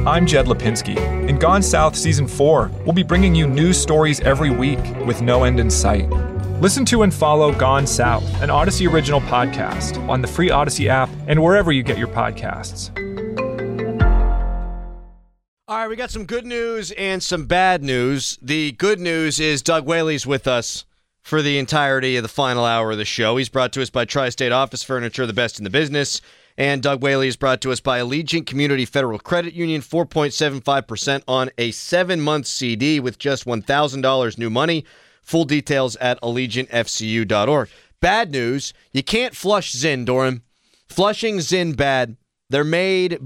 I'm Jed Lipinski. In Gone South Season 4, we'll be bringing you news stories every week with no end in sight. Listen to and follow Gone South, an Odyssey original podcast, on the free Odyssey app and wherever you get your podcasts. All right, we got some good news and some bad news. The good news is Doug Whaley's with us for the entirety of the final hour of the show. He's brought to us by Tri-State Office Furniture, the best in the business. And Doug Whaley is brought to us by Allegiant Community Federal Credit Union, 4.75% on a 7-month CD with just $1,000 new money. Full details at AllegiantFCU.org. Bad news, you can't flush Zyn, Doran. Flushing Zyn bad. They're made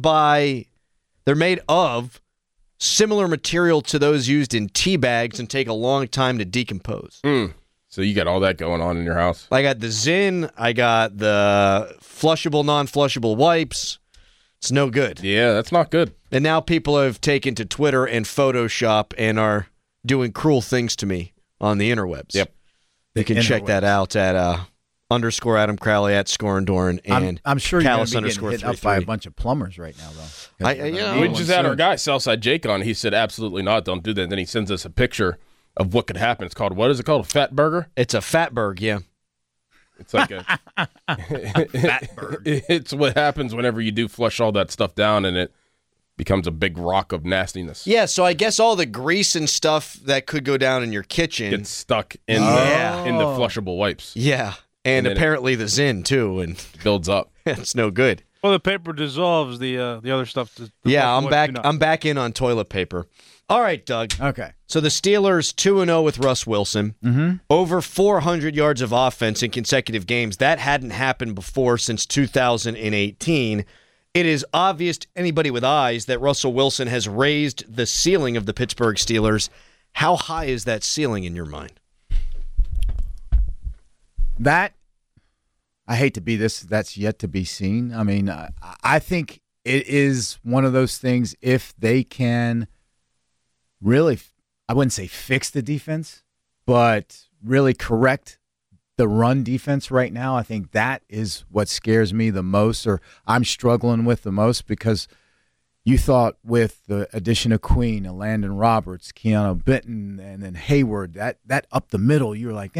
of similar material to those used in tea bags and take a long time to decompose. So you got all that going on in your house? I got the Zyn. I got the flushable, non-flushable wipes. It's no good. Yeah, that's not good. And now people have taken to Twitter and Photoshop and are doing cruel things to me on the interwebs. Yep. You can check that out at underscore Adam Crowley at Scorendoran and I'm sure you're going Callus to be getting hit up by a bunch of plumbers right now, though. We just had our guy, Southside Jake, on. He said, absolutely not, don't do that. Then he sends us a picture of what could happen. It's called, what is it called, a fat burger? It's a fatberg, yeah. It's like a fatberg. It's what happens whenever you do flush all that stuff down and it becomes a big rock of nastiness. Yeah, so I guess all the grease and stuff that could go down in your kitchen gets stuck in the flushable wipes. Yeah, and apparently the Zyn too, and builds up. It's no good. Well, the paper dissolves the other stuff. I'm back. I'm back in on toilet paper. All right, Doug. Okay. So the Steelers 2-0 with Russ Wilson. Mm-hmm. Over 400 yards of offense in consecutive games. That hadn't happened before since 2018. It is obvious to anybody with eyes that Russell Wilson has raised the ceiling of the Pittsburgh Steelers. How high is that ceiling in your mind? That, I hate to be this, that's yet to be seen. I mean, I think it is one of those things, if they can really, I wouldn't say fix the defense, but really correct the run defense right now. I think that is what scares me the most, or I'm struggling with the most, because you thought with the addition of Queen and Landon Roberts, Keanu Benton, and then Hayward, that up the middle, you were like,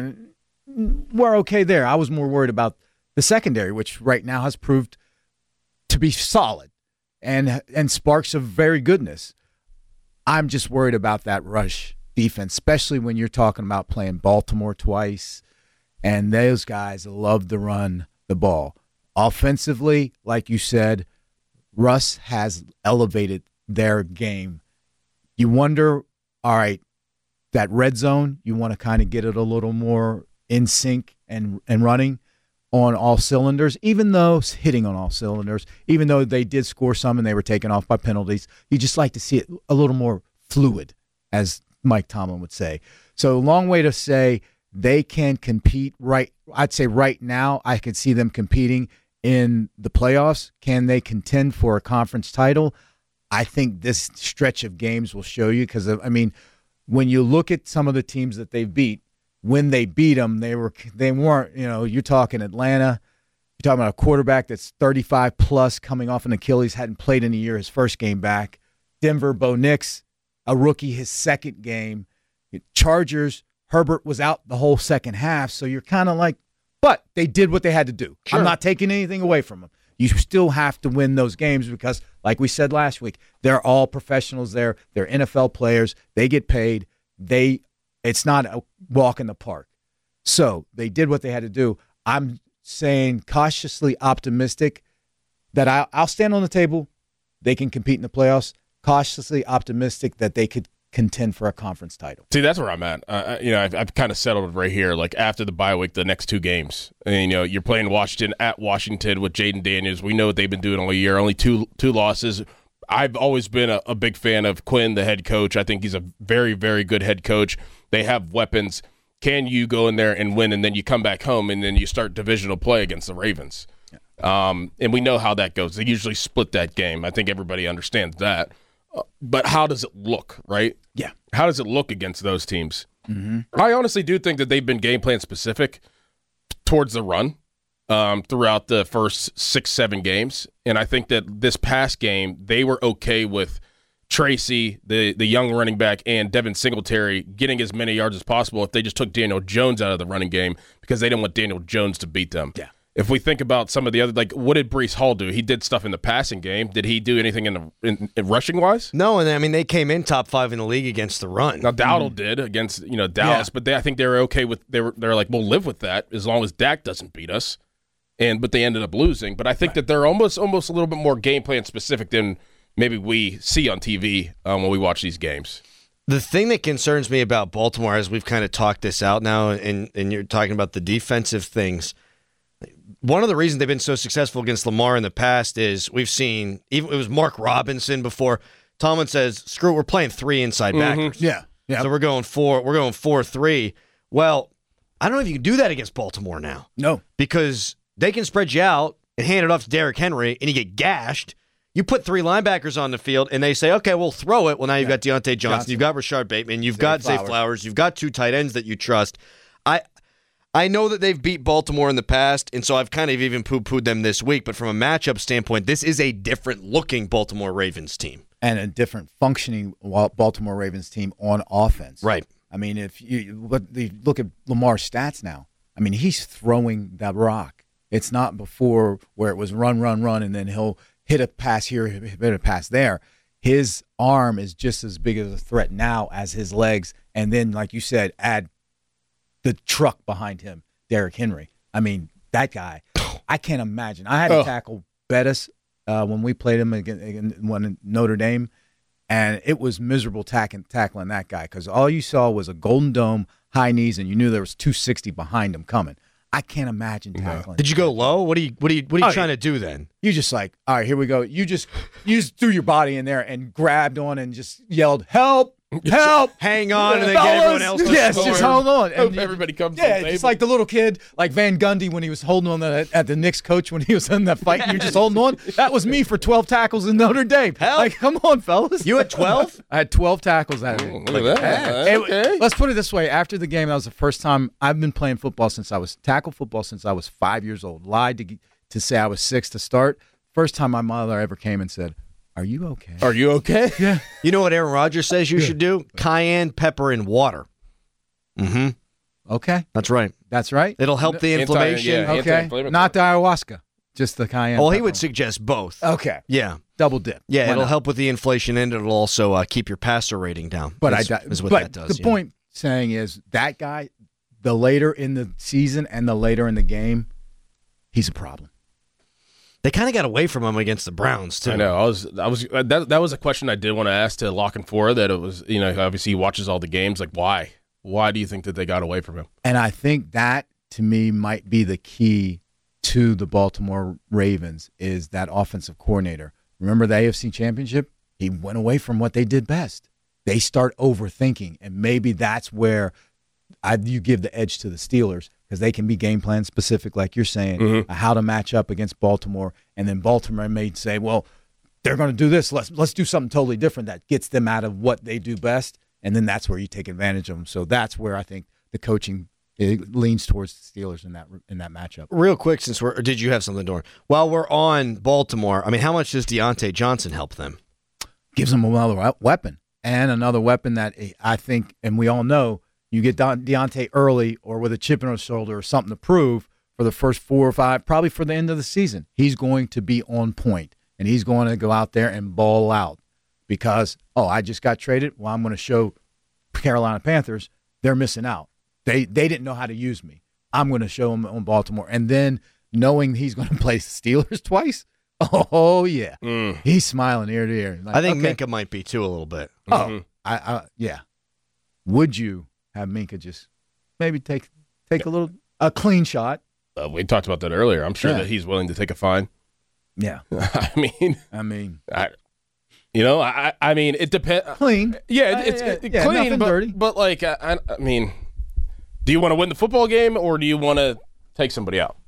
we're okay there. I was more worried about the secondary, which right now has proved to be solid and sparks of very goodness. I'm just worried about that rush defense, especially when you're talking about playing Baltimore twice, and those guys love to run the ball. Offensively, like you said, Russ has elevated their game. You wonder, all right, that red zone, you want to kind of get it a little more in sync and running on all cylinders, even though hitting on all cylinders, even though they did score some and they were taken off by penalties. You just like to see it a little more fluid, as Mike Tomlin would say. So long way to say they can compete right. I'd say right now I could see them competing in the playoffs. Can they contend for a conference title? I think this stretch of games will show you, because, I mean, when you look at some of the teams that they've beat, when they beat them, they weren't, you're talking Atlanta, you're talking about a quarterback that's 35 plus coming off an Achilles, hadn't played in a year, his first game back. Denver, Bo Nix, a rookie, his second game. Chargers, Herbert was out the whole second half, so you're kind of like, but they did what they had to do. Sure. I'm not taking anything away from them. You still have to win those games because, like we said last week, they're all professionals there. They're NFL players. They get paid. It's not a walk in the park. So they did what they had to do. I'm saying cautiously optimistic that I'll stand on the table. They can compete in the playoffs. Cautiously optimistic that they could contend for a conference title. See, that's where I'm at. I've kind of settled right here. Like after the bye week, the next two games, and, you're playing Washington at Washington with Jaden Daniels. We know what they've been doing all year. Only two losses. I've always been a big fan of Quinn, the head coach. I think he's a very, very good head coach. They have weapons. Can you go in there and win, and then you come back home, and then you start divisional play against the Ravens? Yeah. And we know how that goes. They usually split that game. I think everybody understands that. But how does it look, right? Yeah. How does it look against those teams? Mm-hmm. I honestly do think that they've been game plan specific towards the run. throughout the first 6-7 games. And I think that this past game, they were okay with Tracy, the young running back, and Devin Singletary getting as many yards as possible if they just took Daniel Jones out of the running game because they didn't want Daniel Jones to beat them. Yeah. If we think about some of the other, like, what did Breece Hall do? He did stuff in the passing game. Did he do anything in rushing-wise? No, and I mean, they came in top 5 in the league against the run. Now, Dowdle did against Dallas, but I think they were okay with they're like, we'll live with that as long as Dak doesn't beat us. But they ended up losing. But I think that they're almost a little bit more game plan specific than maybe we see on TV when we watch these games. The thing that concerns me about Baltimore, as we've kind of talked this out now, and you're talking about the defensive things, one of the reasons they've been so successful against Lamar in the past is we've seen, even it was Mark Robinson before. Tomlin says, "Screw it, we're playing 3 inside backers." Yeah. So we're going 4-3. Well, I don't know if you can do that against Baltimore now. No. Because they can spread you out and hand it off to Derrick Henry, and you get gashed. You put 3 linebackers on the field, and they say, okay, we'll throw it. Well, now you've got Deontay Johnson, you've got Rashard Bateman, you've got Zay Flowers, you've got 2 tight ends that you trust. I know that they've beat Baltimore in the past, and so I've kind of even poo-pooed them this week, but from a matchup standpoint, this is a different-looking Baltimore Ravens team. And a different functioning Baltimore Ravens team on offense. Right. I mean, if you look at Lamar's stats now, I mean, he's throwing that rock. It's not before where it was run, and then he'll hit a pass here, hit a pass there. His arm is just as big of a threat now as his legs. And then, like you said, add the truck behind him, Derrick Henry. I mean, that guy, I can't imagine. I had to tackle Bettis when we played him in Notre Dame, and it was miserable tackling that guy because all you saw was a Golden Dome, high knees, and you knew there was 260 behind him coming. I can't imagine tackling. Did you go low? What are you trying to do then? You just like, all right, here we go. You just threw your body in there and grabbed on and just yelled, "Help! Help! Hang on!" and then get everyone else to Yes, just hold on. Hope everybody comes. Yeah, to the just table. like the little kid, like Van Gundy when he was holding on at the Knicks coach when he was in that fight. And you're just holding on. That was me for 12 tackles in Notre Dame. Help. Like, come on, fellas. You had 12? I had 12 tackles at it. Look at that. Okay. Let's put it this way. After the game, that was the first time I've been playing football since I was 5 years old. Lied to say I was 6 to start. First time my mother ever came and said, "Are you okay?" Are you okay? Yeah. You know what Aaron Rodgers says you should do? Cayenne pepper and water. Mm-hmm. Okay. That's right. That's right. It'll help the inflammation. yeah. Okay. Anti-inflammatory. Not the ayahuasca, just the cayenne. Well, he pepper. would suggest both. Okay. Yeah. Double dip. Yeah, Why it'll not? help with the inflation, and it'll also keep your passer rating down. But is what but that does. the point saying is that guy, the later in the season and the later in the game, he's a problem. They kind of got away from him against the Browns too. I know. That was a question I did want to ask to Lock and Four. That it was, obviously he watches all the games. Like, why? Why do you think that they got away from him? And I think that, to me, might be the key to the Baltimore Ravens is that offensive coordinator. Remember the AFC Championship? He went away from what they did best. They start overthinking, and maybe that's where you give the edge to the Steelers because they can be game plan specific, like you're saying, how to match up against Baltimore. And then Baltimore may say, well, they're going to do this. Let's do something totally different that gets them out of what they do best. And then that's where you take advantage of them. So that's where I think the coaching leans towards the Steelers in that matchup. Real quick, did you have something, Dor? While we're on Baltimore, I mean, how much does Deontay Johnson help them? Gives them another weapon and another weapon that I think, and we all know, you get Deontay early or with a chip in his shoulder or something to prove for the first 4 or 5, probably for the end of the season. He's going to be on point, and he's going to go out there and ball out because, I just got traded. Well, I'm going to show Carolina Panthers they're missing out. They didn't know how to use me. I'm going to show them on Baltimore. And then knowing he's going to play the Steelers twice, oh, yeah. He's smiling ear to ear. Like, I think Minka might be, too, a little bit. Yeah. Would you have Minka just maybe take a clean shot? We talked about that earlier. I'm sure that he's willing to take a fine. Yeah. I mean, it depends. Clean. Yeah, it's clean, nothing but dirty. But like, I mean, do you want to win the football game or do you want to take somebody out?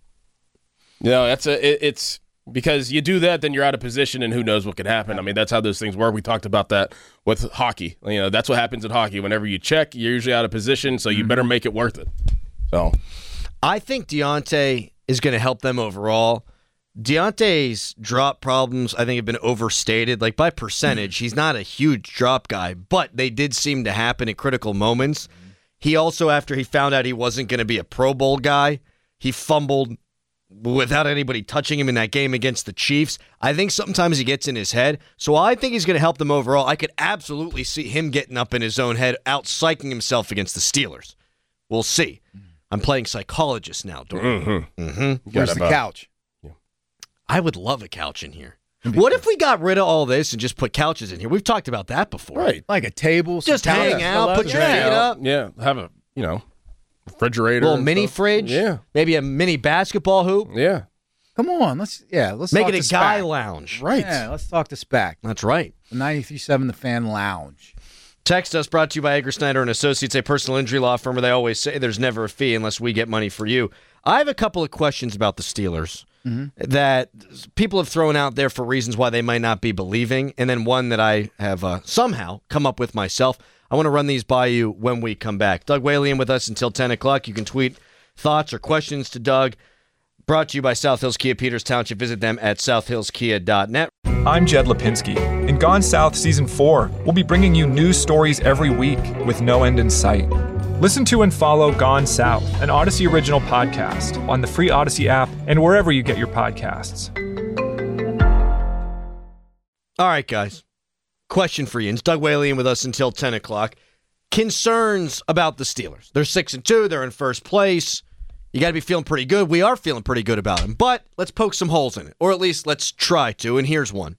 It's because you do that, then you're out of position, and who knows what could happen. I mean, that's how those things work. We talked about that with hockey. That's what happens in hockey. Whenever you check, you're usually out of position, so you better make it worth it. So, I think Deontay is going to help them overall. Deontay's drop problems, I think, have been overstated. Like, by percentage, he's not a huge drop guy, but they did seem to happen at critical moments. He also, after he found out he wasn't going to be a Pro Bowl guy, he fumbled without anybody touching him in that game against the Chiefs. I think sometimes he gets in his head. So I think he's going to help them overall. I could absolutely see him getting up in his own head, out-psyching himself against the Steelers. We'll see. I'm playing psychologist now, Dorian. Where's the couch? I would love a couch in here. What if we got rid of all this and just put couches in here? We've talked about that before. Right. Like a table. Just hang out, put your feet up. Yeah, have a, refrigerator. Little mini fridge. Yeah. Maybe a mini basketball hoop. Yeah. Come on, let's make talk it a to guy SPAC. lounge. Right. Yeah, let's talk to SPAC. That's right. The 93.7 The Fan Lounge. Text us, brought to you by Egger Snyder and Associates, a personal injury law firm where they always say there's never a fee unless we get money for you. I have a couple of questions about the Steelers that people have thrown out there for reasons why they might not be believing, and then one that I have somehow come up with myself. I want to run these by you when we come back. Doug Whaley in with us until 10 o'clock. You can tweet thoughts or questions to Doug. Brought to you by South Hills Kia Peters Township. Visit them at southhillskia.net. I'm Jed Lipinski. In Gone South Season 4, we'll be bringing you news stories every week with no end in sight. Listen to and follow Gone South, an Odyssey original podcast, on the free Odyssey app and wherever you get your podcasts. All right, guys. Question for you. It's Doug Whaley in with us until 10 o'clock. Concerns about the Steelers. They're 6-2. They're in first place. You got to be feeling pretty good. We are feeling pretty good about them. But let's poke some holes in it, or at least let's try to, and here's one.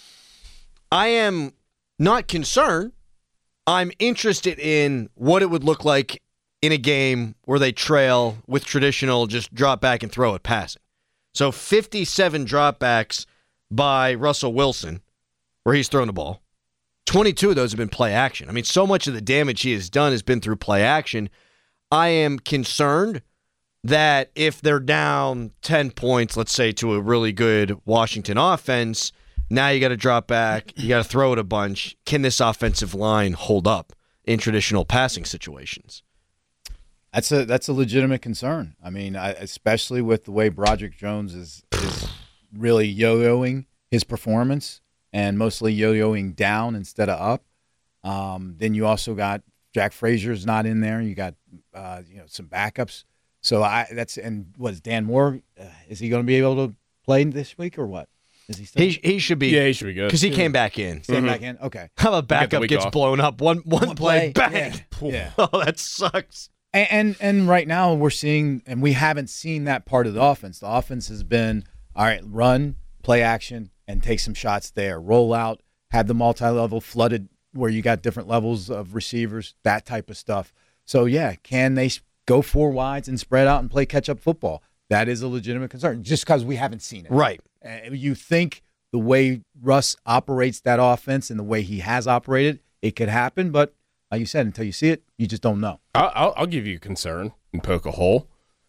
I am not concerned. I'm interested in what it would look like in a game where they trail with traditional just drop back and throw it passing. So 57 dropbacks by Russell Wilson, where he's thrown the ball. 22 of those have been play action. I mean, so much of the damage he has done has been through play action. I am concerned that if they're down 10 points, let's say, to a really good Washington offense, now you got to drop back, you got to throw it a bunch. Can this offensive line hold up in traditional passing situations? That's a legitimate concern. I mean, especially with the way Broderick Jones is really yo-yoing his performance and mostly yo-yoing down instead of up. Then you also got Jack Frazier's not in there. You got some backups. So what is Dan Moore? Is he going to be able to play this week or what? Is he still? He should be. Yeah, he should be good. Because he came back in. Came back in? Okay. How about backup gets off. blown up? One play, bang. Yeah. Oh, that sucks. And right now we're seeing, and we haven't seen that part of the offense. The offense has been, all right, run, play action, and take some shots there. Roll out, have the multi-level flooded where you got different levels of receivers, that type of stuff. So, yeah, can they go four wides and spread out and play catch-up football? That is a legitimate concern, just because we haven't seen it. Right. You think the way Russ operates that offense and the way he has operated, it could happen, but like you said, until you see it, you just don't know. I'll give you a concern and poke a hole.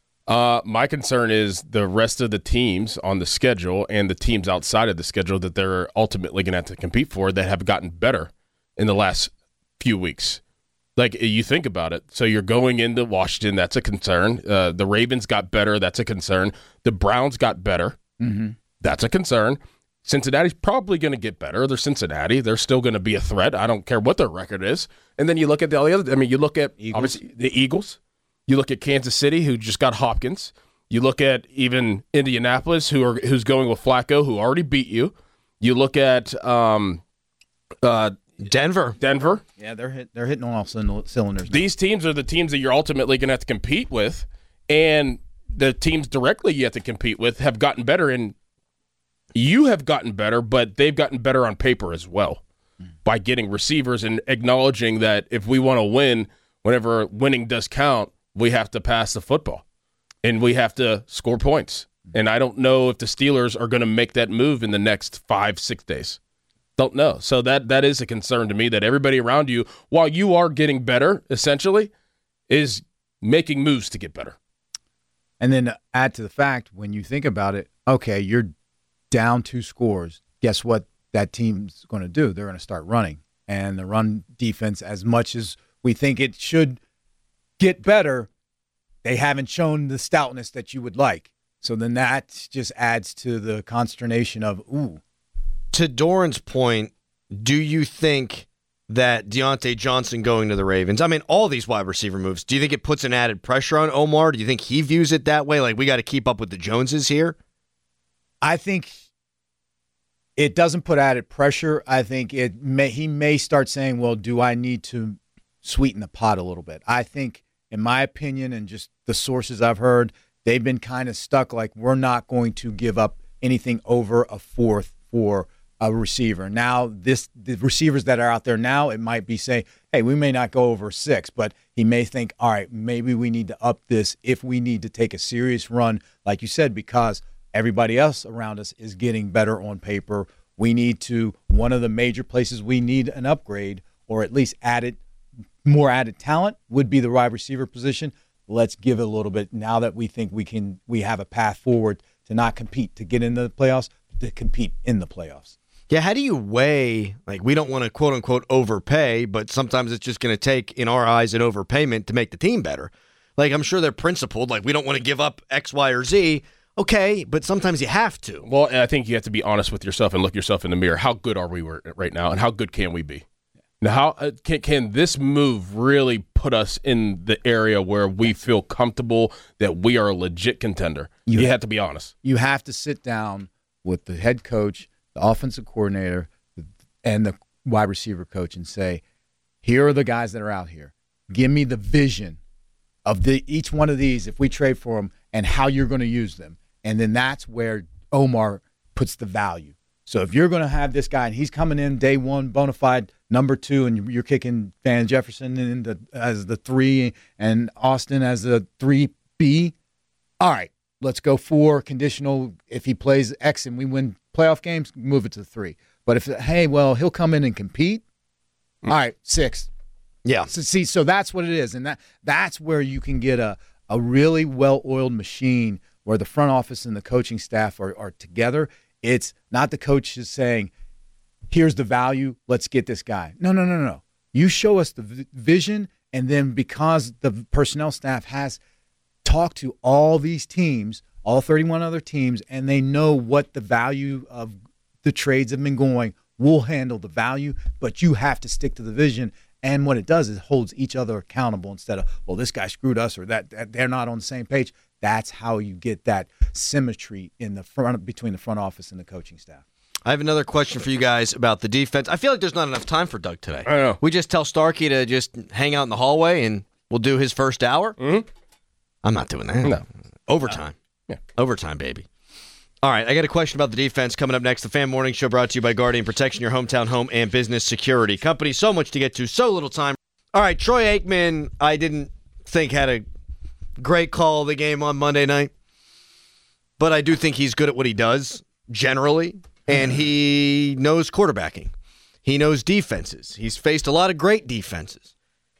My concern is the rest of the teams on the schedule and the teams outside of the schedule that they're ultimately going to have to compete for that have gotten better in the last few weeks. Like, you think about it. So you're going into Washington. That's a concern. The Ravens got better. That's a concern. The Browns got better. Mm-hmm. That's a concern. Cincinnati's probably going to get better. They're Cincinnati. They're still going to be a threat. I don't care what their record is. And then you look at all the other – I mean, you look at obviously the Eagles. You look at Kansas City, who just got Hopkins. You look at even Indianapolis, who's going with Flacco, who already beat you. You look at Denver. Yeah, they're hitting on all cylinders now. These teams are the teams that you're ultimately going to have to compete with, and the teams directly you have to compete with have gotten better, and you have gotten better, but they've gotten better on paper as well by getting receivers and acknowledging that if we want to win, whenever winning does count, we have to pass the football, and we have to score points. And I don't know if the Steelers are going to make that move in the next 5-6 days. Don't know. So that is a concern to me, that everybody around you, while you are getting better, essentially, is making moves to get better. And then add to the fact, when you think about it, okay, you're down 2 scores. Guess what that team's going to do? They're going to start running. And the run defense, as much as we think it should get better, they haven't shown the stoutness that you would like. So then that just adds to the consternation of, ooh. To Doran's point, do you think that Deontay Johnson going to the Ravens, I mean, all these wide receiver moves, do you think it puts an added pressure on Omar? Do you think he views it that way? Like, we got to keep up with the Joneses here? I think it doesn't put added pressure. I think he may start saying, well, do I need to sweeten the pot a little bit? I think, in my opinion, and just the sources I've heard, they've been kind of stuck like we're not going to give up anything over a fourth for a receiver. Now, the receivers that are out there now, it might be saying, hey, we may not go over 6, but he may think, all right, maybe we need to up this if we need to take a serious run, like you said, because everybody else around us is getting better on paper. We need to, one of the major places we need an upgrade or at least more added talent would be the wide receiver position. Let's give it a little bit now that we think we have a path forward to not compete to get into the playoffs, but to compete in the playoffs. Yeah, how do you weigh, like, we don't want to quote-unquote overpay, but sometimes it's just going to take, in our eyes, an overpayment to make the team better. Like, I'm sure they're principled, like, we don't want to give up X, Y, or Z. Okay, but sometimes you have to. Well, and I think you have to be honest with yourself and look yourself in the mirror. How good are we right now, and how good can we be? Now, how can this move really put us in the area where we feel comfortable that we are a legit contender? You have to be honest. You have to sit down with the head coach, the offensive coordinator, and the wide receiver coach and say, here are the guys that are out here. Give me the vision of each one of these if we trade for them and how you're going to use them. And then that's where Omar puts the value. So if you're going to have this guy and he's coming in day one, bona fide number 2, and you're kicking Van Jefferson as the 3 and Austin as the 3B, all right, let's go 4 conditional. If he plays X and we win playoff games, move it to 3. But if, hey, well, he'll come in and compete, all right, 6. Yeah. So that's what it is. And that's where you can get a really well-oiled machine where the front office and the coaching staff are together. It's not the coach is saying, here's the value, let's get this guy. No. You show us the vision, and then because the personnel staff has talked to all these teams, all 31 other teams, and they know what the value of the trades have been going, we'll handle the value, but you have to stick to the vision. And what it does is it holds each other accountable instead of, well, this guy screwed us or that they're not on the same page. That's how you get that symmetry in the front between the front office and the coaching staff. I have another question for you guys about the defense. I feel like there's not enough time for Doug today. I know. We just tell Starkey to just hang out in the hallway and we'll do his first hour. Mm-hmm. I'm not doing that. No. Overtime. Yeah. Overtime, baby. All right, I got a question about the defense coming up next. The Fan Morning Show brought to you by Guardian Protection, your hometown home and business security company. So much to get to, so little time. All right, Troy Aikman, I didn't think had a great call of the game on Monday night, but I do think he's good at what he does generally, and he knows quarterbacking. He knows defenses. He's faced a lot of great defenses.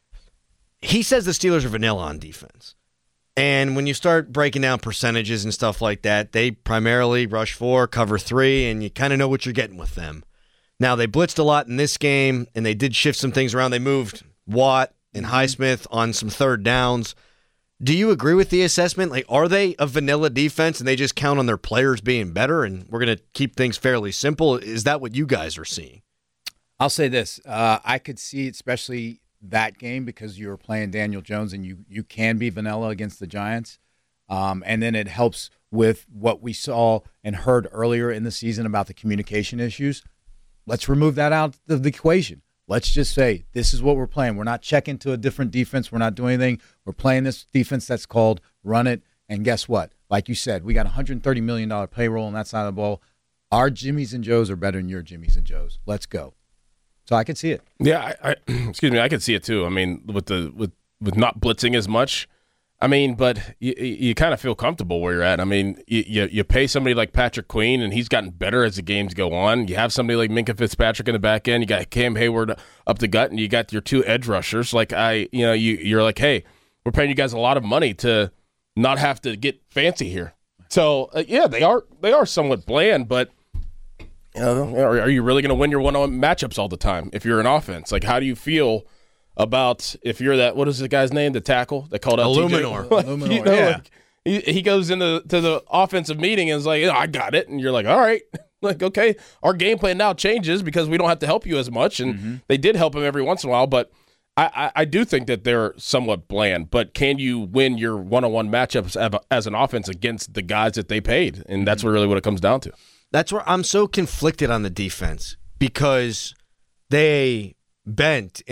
He says the Steelers are vanilla on defense. And when you start breaking down percentages and stuff like that, they primarily rush 4, cover 3, and you kind of know what you're getting with them. Now, they blitzed a lot in this game, and they did shift some things around. They moved Watt and Highsmith on some third downs. Do you agree with the assessment? Like, are they a vanilla defense, and they just count on their players being better, and we're going to keep things fairly simple? Is that what you guys are seeing? I'll say this. I could see, especially that game, because you were playing Daniel Jones and you can be vanilla against the Giants. And then it helps with what we saw and heard earlier in the season about the communication issues. Let's remove that out of the equation. Let's just say this is what we're playing. We're not checking to a different defense. We're not doing anything. We're playing this defense that's called run it. And guess what? Like you said, we got $130 million payroll on that side of the ball. Our Jimmies and Joes are better than your Jimmies and Joes. Let's go. So I can see it. Yeah, I excuse me, I can see it too. I mean, with not blitzing as much, I mean, but you kind of feel comfortable where you're at. I mean, you pay somebody like Patrick Queen, and he's gotten better as the games go on. You have somebody like Minkah Fitzpatrick in the back end. You got Cam Hayward up the gut, and you got your 2 edge rushers. Like you're like, hey, we're paying you guys a lot of money to not have to get fancy here. So yeah, they are somewhat bland, but. Are you really going to win your one-on-one matchups all the time if you're an offense? Like, how do you feel about if you're that, what is the guy's name, the tackle that called out Illuminor. TJ? Illuminor, yeah. he goes into the offensive meeting and is like, I got it. And you're like, all right. Like, okay, our game plan now changes because we don't have to help you as much. And they did help him every once in a while. But I do think that they're somewhat bland. But can you win your one-on-one matchups as an offense against the guys that they paid? And that's really what it comes down to. That's where I'm so conflicted on the defense because they bent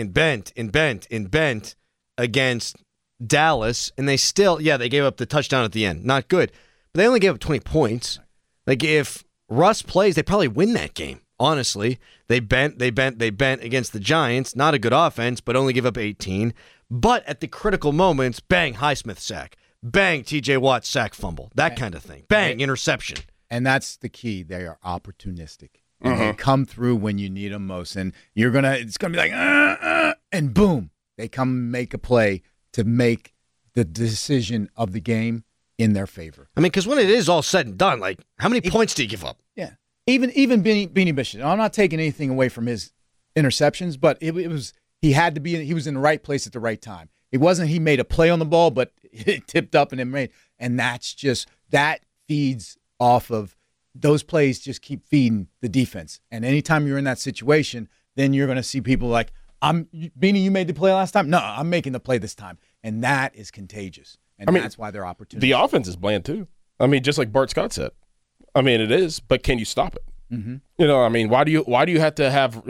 against Dallas, and they still, they gave up the touchdown at the end. Not good. But they only gave up 20 points. Like, if Russ plays, they probably win that game, honestly. They bent against the Giants. Not a good offense, but only give up 18. But at the critical moments, bang, Highsmith sack. Bang, TJ Watt sack fumble. That kind of thing. Bang, interception. And that's the key. They are opportunistic. And they come through when you need them most. And it's gonna be like, and boom, they come make a play to make the decision of the game in their favor. I mean, because when it is all said and done, like, how many points do you give up? Yeah. Even Beanie Bishop. I'm not taking anything away from his interceptions, but it was he was in the right place at the right time. It wasn't he made a play on the ball, but it tipped up and it made. And that feeds off of those plays, just keep feeding the defense. And anytime you're in that situation, then you're going to see people like, Beanie, you made the play last time? No, I'm making the play this time. And that is contagious. And that's why they're opportunities. The offense is bland too. I mean, just like Bart Scott said. I mean, it is, but can you stop it? Mm-hmm. You know, I mean, why do you have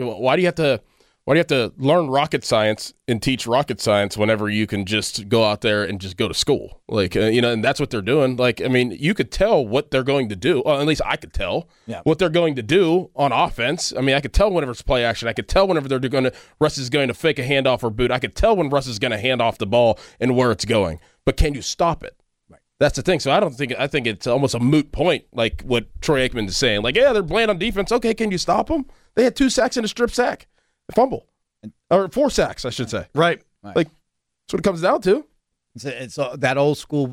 to learn rocket science and teach rocket science whenever you can just go out there and just go to school? Like, and that's what they're doing. Like, I mean, you could tell what they're going to do. Well, at least I could tell what they're going to do on offense. I mean, I could tell whenever it's play action. I could tell whenever Russ is going to fake a handoff or boot. I could tell when Russ is going to hand off the ball and where it's going. But can you stop it? That's the thing. So I think it's almost a moot point, like what Troy Aikman is saying. Like, yeah, they're bland on defense. Okay, can you stop them? They had 2 sacks and a strip sack, a fumble, or 4 sacks, I should say. Right. Like, that's what it comes down to. It's that old school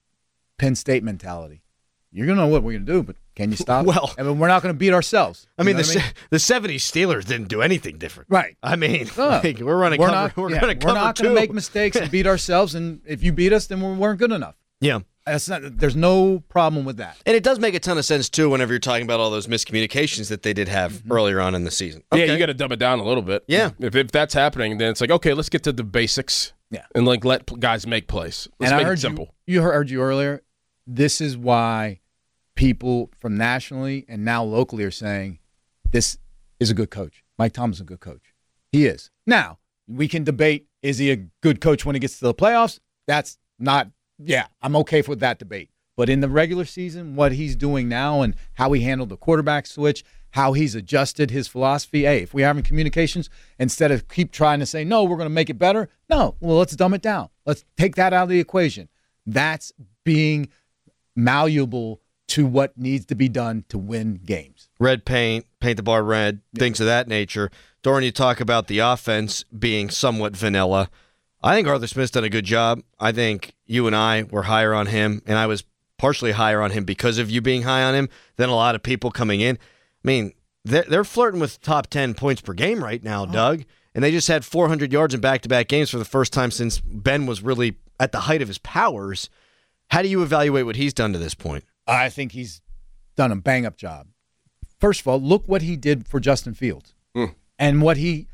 Penn State mentality. You're gonna know what we're gonna do, but can you stop? Well, I mean, we're not gonna beat ourselves. I mean, the 70s Steelers didn't do anything different. Right. I mean, we're running cover. We're not gonna make mistakes and beat ourselves. And if you beat us, then we weren't good enough. Yeah. There's no problem with that. And it does make a ton of sense, too, whenever you're talking about all those miscommunications that they did have earlier on in the season. Okay. Yeah, you got to dumb it down a little bit. Yeah. If that's happening, then it's like, okay, let's get to the basics and like let guys make plays. Let's make it simple. You heard you earlier. This is why people from nationally and now locally are saying this is a good coach. Mike Tomlin's a good coach. He is. Now, we can debate, is he a good coach when he gets to the playoffs? That's not – yeah, I'm okay with that debate. But in the regular season, what he's doing now and how he handled the quarterback switch, how he's adjusted his philosophy. Hey, if we're having communications, instead of keep trying to say, no, we're going to make it better. No, well, let's dumb it down. Let's take that out of the equation. That's being malleable to what needs to be done to win games. Red paint the bar red, things of that nature. Doran, you talk about the offense being somewhat vanilla. I think Arthur Smith's done a good job. I think you and I were higher on him, and I was partially higher on him because of you being high on him than a lot of people coming in. I mean, they're flirting with top 10 points per game right now, Doug, and they just had 400 yards in back-to-back games for the first time since Ben was really at the height of his powers. How do you evaluate what he's done to this point? I think he's done a bang-up job. First of all, look what he did for Justin Fields and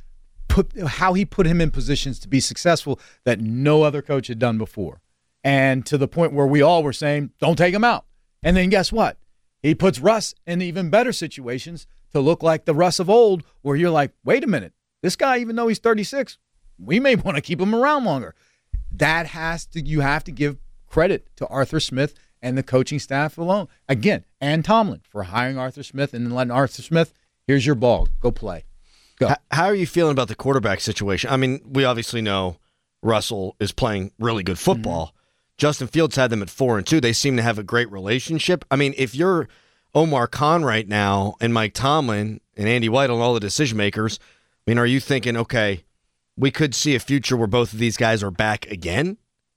how he put him in positions to be successful that no other coach had done before. And to the point where we all were saying, don't take him out. And then guess what? He puts Russ in even better situations to look like the Russ of old, where you're like, wait a minute, this guy, even though he's 36, we may want to keep him around longer. You have to give credit to Arthur Smith and the coaching staff alone. Again, and Tomlin for hiring Arthur Smith and then letting Arthur Smith, here's your ball, go play. Go. How are you feeling about the quarterback situation? I mean, we obviously know Russell is playing really good football. Mm-hmm. Justin Fields had them at 4-2. They seem to have a great relationship. I mean, if you're Omar Khan right now and Mike Tomlin and Andy White and all the decision makers, I mean, are you thinking, okay, we could see a future where both of these guys are back again?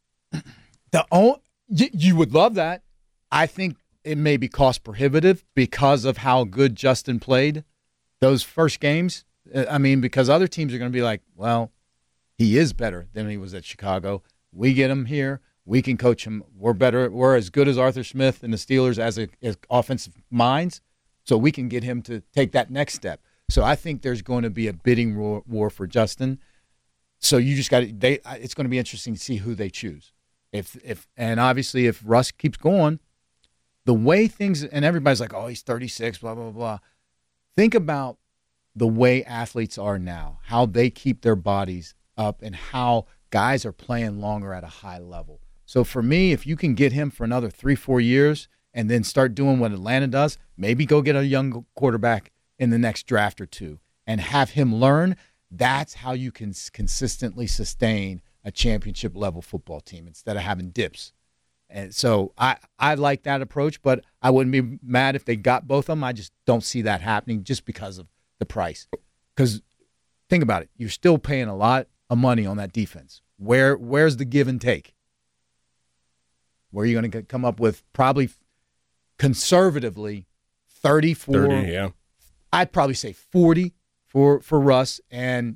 You would love that. I think it may be cost prohibitive because of how good Justin played those first games. I mean, because other teams are going to be like, well, he is better than he was at Chicago. We get him here. We can coach him. We're better. We're as good as Arthur Smith and the Steelers as offensive minds, so we can get him to take that next step. So I think there's going to be a bidding war for Justin. So you just got to. It's going to be interesting to see who they choose. And obviously if Russ keeps going, the way things, and everybody's like, oh, he's 36, blah blah blah. Think about the way athletes are now, how they keep their bodies up, and how guys are playing longer at a high level. So for me, if you can get him for another 3-4 years and then start doing what Atlanta does, maybe go get a young quarterback in the next draft or two and have him learn, that's how you can consistently sustain a championship level football team instead of having dips. And so I like that approach, but I wouldn't be mad if they got both of them. I just don't see that happening just because of the price. Because think about it, you're still paying a lot of money on that defense. Where's the give and take? Where are you going to come up with probably conservatively 34? 30, yeah. I'd probably say 40 for Russ and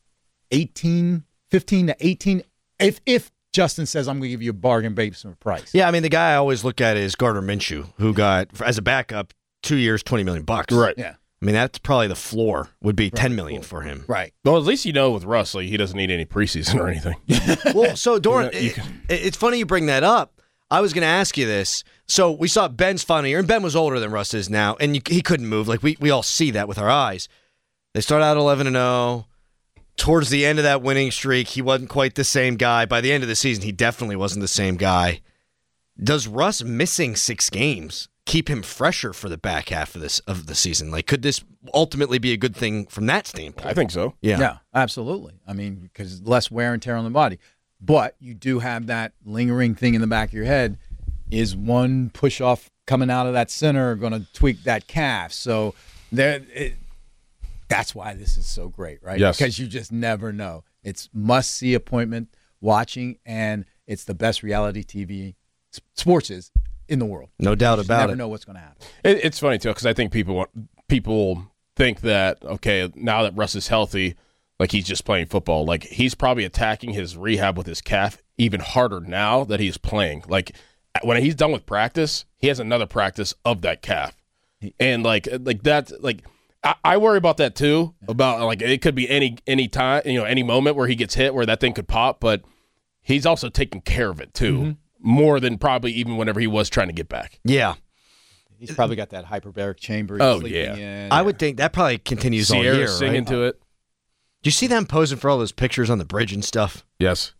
15 to 18 if Justin says, I'm going to give you a bargain basement price. Yeah, I mean, the guy I always look at is Gardner Minshew, who got, as a backup, 2 years, $20 million. Right. Yeah. I mean, that's probably the floor would be $10 million for him. Right. Well, at least you know with Russ, like, he doesn't need any preseason or anything. Well, so, Doran, You it's funny you bring that up. I was going to ask you this. So we saw Ben's final year, and Ben was older than Russ is now, and he couldn't move. Like, we all see that with our eyes. They start out 11-0. Towards the end of that winning streak, he wasn't quite the same guy. By the end of the season, he definitely wasn't the same guy. Does Russ missing 6 games keep him fresher for the back half of the season? Like, could this ultimately be a good thing from that standpoint? I think so. Yeah, absolutely. I mean, because less wear and tear on the body. But you do have that lingering thing in the back of your head. Is one push-off coming out of that center going to tweak that calf? So that's why this is so great, right? Yes. Because you just never know. It's must-see appointment watching, and it's the best reality TV sports is in the world. No doubt about it. You never know what's going to happen. It's funny, too, because I think people think that, okay, now that Russ is healthy, like he's just playing football. Like he's probably attacking his rehab with his calf even harder now that he's playing. Like when he's done with practice, he has another practice of that calf. And like that, like I worry about that too, about like it could be any time, any moment where he gets hit where that thing could pop, but he's also taking care of it too, more than probably even whenever he was trying to get back. Yeah. He's probably got that hyperbaric chamber. Oh, sleeping yeah. in. I would think that probably continues all Sierra year, singing right? to it. Do you see them posing for all those pictures on the bridge and stuff? Yes.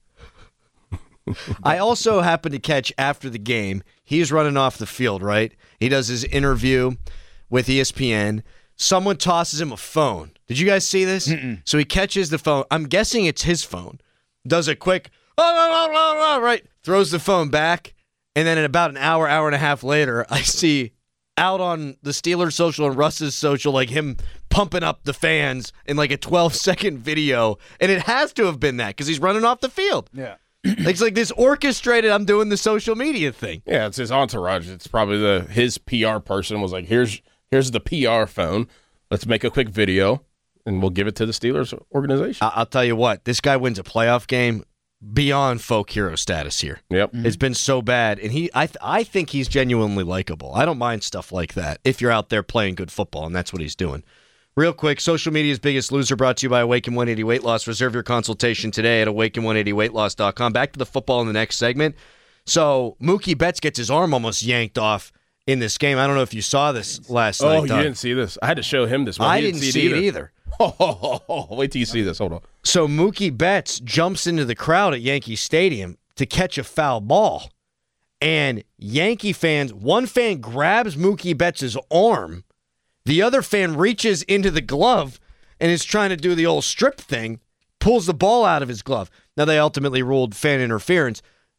I also happened to catch after the game, he's running off the field, right? He does his interview with ESPN. Someone tosses him a phone. Did you guys see this? So he catches the phone. I'm guessing it's his phone. Does a quick, right? Throws the phone back. And then in about an hour and a half later, I see out on the Steelers social and Russ's social, like him pumping up the fans in like a 12-second video. And it has to have been that because he's running off the field. Yeah. It's like this orchestrated, I'm doing the social media thing. Yeah, it's his entourage. It's probably his PR person was like, here's the PR phone. Let's make a quick video, and we'll give it to the Steelers organization. I'll tell you what, this guy wins a playoff game beyond folk hero status here. Yep. It's been so bad, and I think he's genuinely likable. I don't mind stuff like that if you're out there playing good football, and that's what he's doing. Real quick, social media's biggest loser brought to you by Awaken 180 Weight Loss. Reserve your consultation today at awaken180weightloss.com. Back to the football in the next segment. So Mookie Betts gets his arm almost yanked off in this game. I don't know if you saw this last night. Oh, you didn't see this? I had to show him this one. I didn't see it either. Wait till you see this. Hold on. So Mookie Betts jumps into the crowd at Yankee Stadium to catch a foul ball. And Yankee fans, one fan grabs Mookie Betts' arm. The other fan reaches into the glove and is trying to do the old strip thing, pulls the ball out of his glove. Now, they ultimately ruled fan interference.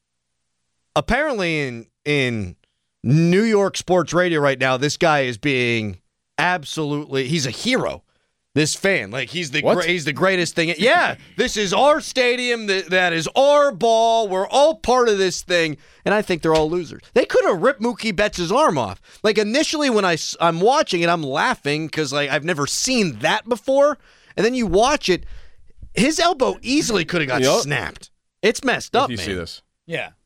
Apparently, in New York sports radio right now, this guy is being he's a hero. This fan, like he's the greatest thing. Yeah, this is our stadium. That is our ball. We're all part of this thing, and I think they're all losers. They could have ripped Mookie Betts' arm off. Like initially, when I'm watching it, I'm laughing because like I've never seen that before. And then you watch it, his elbow easily could have got snapped. It's messed up, You man. see this? Yeah.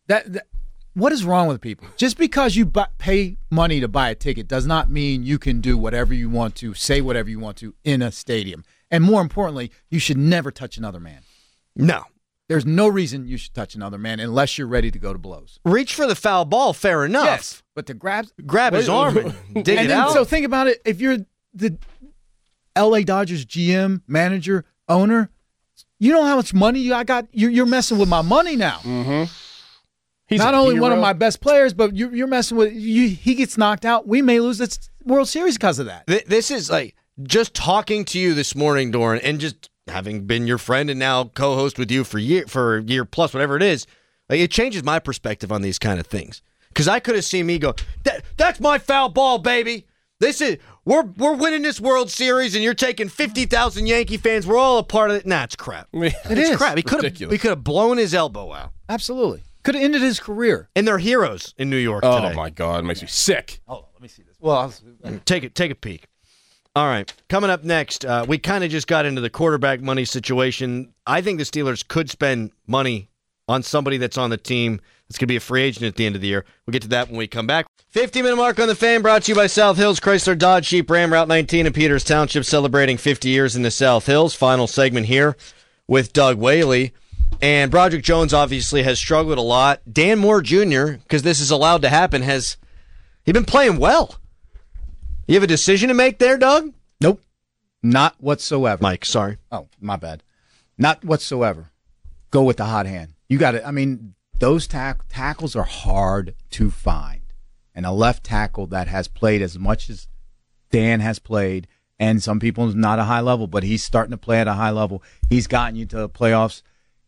What is wrong with people? Just because you pay money to buy a ticket does not mean you can do whatever you want to, say whatever you want to in a stadium. And more importantly, you should never touch another man. No. There's no reason you should touch another man unless you're ready to go to blows. Reach for the foul ball, fair enough. Yes, but to grab his arm and dig it out. So think about it. If you're the L.A. Dodgers GM, manager, owner, you know how much money I got? You're messing with my money now. Mm-hmm. He's not only one of my best players, but you're messing with he gets knocked out. We may lose this World Series because of that. This is like just talking to you this morning, Doran, and just having been your friend and now co-host with you for a year plus, whatever it is. Like, it changes my perspective on these kind of things. Because I could have seen me go, that's my foul ball, baby. We're winning this World Series, and you're taking 50,000 Yankee fans. We're all a part of it. Nah, it's crap. It's crap. He could have blown his elbow out. Absolutely. Could have ended his career. And they're heroes in New York today. Oh, my God. It makes me sick. Oh, let me see this. Well, take a peek. All right. Coming up next, we kind of just got into the quarterback money situation. I think the Steelers could spend money on somebody that's on the team that's going to be a free agent at the end of the year. We'll get to that when we come back. 50-minute mark on the Fan, brought to you by South Hills Chrysler Dodge Jeep Ram, Route 19 in Peters Township, celebrating 50 years in the South Hills. Final segment here with Doug Whaley. And Broderick Jones obviously has struggled a lot. Dan Moore Jr., because this is allowed to happen, he's been playing well. You have a decision to make there, Doug? Nope. Not whatsoever. Mike, sorry. Oh, my bad. Not whatsoever. Go with the hot hand. You got it. I mean, those tackles are hard to find. And a left tackle that has played as much as Dan has played, and some people is not a high level, but he's starting to play at a high level. He's gotten you to the playoffs.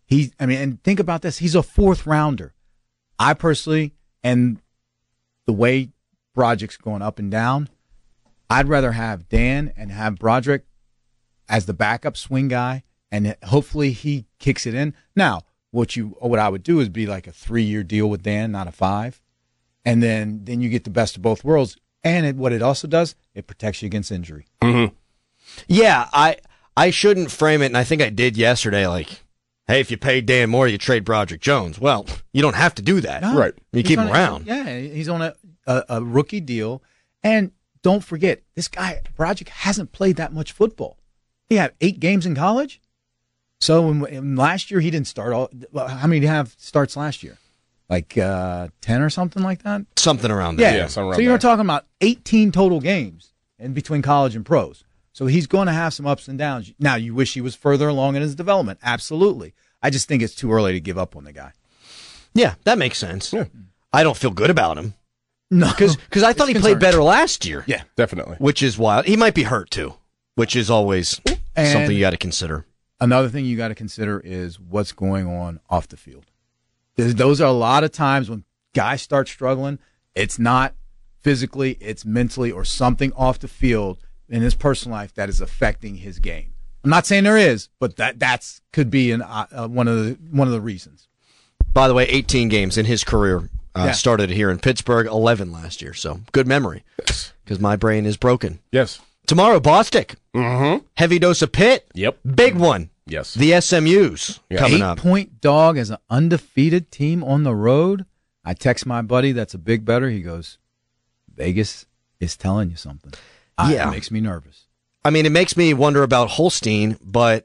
And think about this. He's a fourth rounder. I personally, and the way Broderick's going up and down, I'd rather have Dan and have Broderick as the backup swing guy, and hopefully he kicks it in. Now, what I would do is be like a 3-year deal with Dan, not a 5, and then you get the best of both worlds. And what it also does, it protects you against injury. Mm-hmm. Yeah, I shouldn't frame it, and I think I did yesterday, like, hey, if you pay Dan Moore, you trade Broderick Jones. Well, you don't have to do that. No, right. You keep him around. Yeah, he's on a rookie deal, and don't forget, this guy, Broderick, hasn't played that much football. He had 8 games in college. So in last year, he didn't start all. How many did he have starts last year? Like 10 or something like that? Something around there. Yeah, so you're talking about 18 total games in between college and pros. So he's going to have some ups and downs. Now, you wish he was further along in his development. Absolutely. I just think it's too early to give up on the guy. Yeah, that makes sense. Yeah. I don't feel good about him. No, because I thought he played better last year. Yeah, definitely. Which is wild. He might be hurt too, which is always something you got to consider. Another thing you got to consider is what's going on off the field. Those are a lot of times when guys start struggling. It's not physically, it's mentally, or something off the field in his personal life that is affecting his game. I'm not saying there is, but that's could be one of the reasons. By the way, 18 games in his career. Started here in Pittsburgh, 11 last year. So good memory, because my brain is broken. Yes. Tomorrow, Bostic. Mm-hmm. Heavy dose of Pitt. Yep. Big one. Yes. The SMUs coming up. 8-point dog as an undefeated team on the road. I text my buddy that's a big bettor. He goes, Vegas is telling you something. It makes me nervous. I mean, it makes me wonder about Holstein, but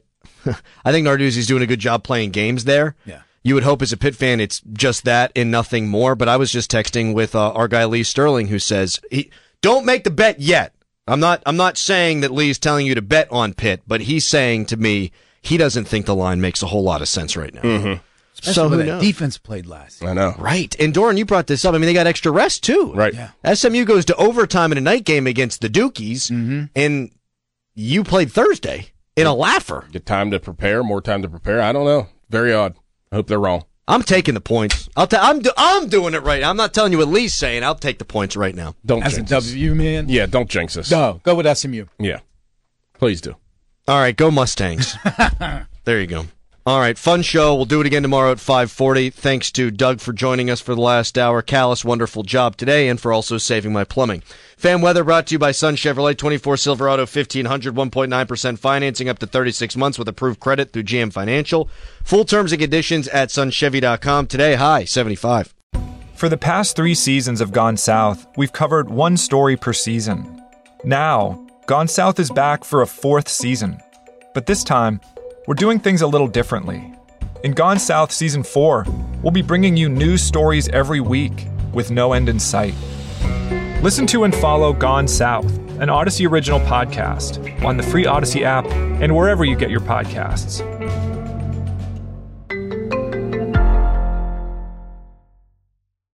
I think Narduzzi's doing a good job playing games there. Yeah. You would hope as a Pitt fan it's just that and nothing more. But I was just texting with our guy Lee Sterling, who says, don't make the bet yet. I'm not saying that Lee's telling you to bet on Pitt, but he's saying to me he doesn't think the line makes a whole lot of sense right now. Mm-hmm. So who knows? Defense played last year. I know. Right. And Doran, you brought this up. I mean, they got extra rest too. Right. Yeah. SMU goes to overtime in a night game against the Dukies, and you played Thursday in a laugher. Get time to prepare, more time to prepare. I don't know. Very odd. I hope they're wrong. I'm taking the points. I'm doing it right. I'm not telling you what Lee's saying. I'll take the points right now. Don't As jinx a us. W, man? Yeah, don't jinx us. No, go with SMU. Yeah. Please do. All right, go Mustangs. There you go. All right, fun show. We'll do it again tomorrow at 5:40. Thanks to Doug for joining us for the last hour. Callis, wonderful job today, and for also saving my plumbing. Fan Weather brought to you by Sun Chevrolet, 24 Silverado 1500, 1.9% financing up to 36 months with approved credit through GM Financial. Full terms and conditions at sunchevy.com. Today, high 75. For the past 3 seasons of Gone South, we've covered one story per season. Now, Gone South is back for a 4th season. But this time, we're doing things a little differently. In Gone South Season 4, we'll be bringing you news stories every week with no end in sight. Listen to and follow Gone South, an Odyssey original podcast, on the free Odyssey app and wherever you get your podcasts.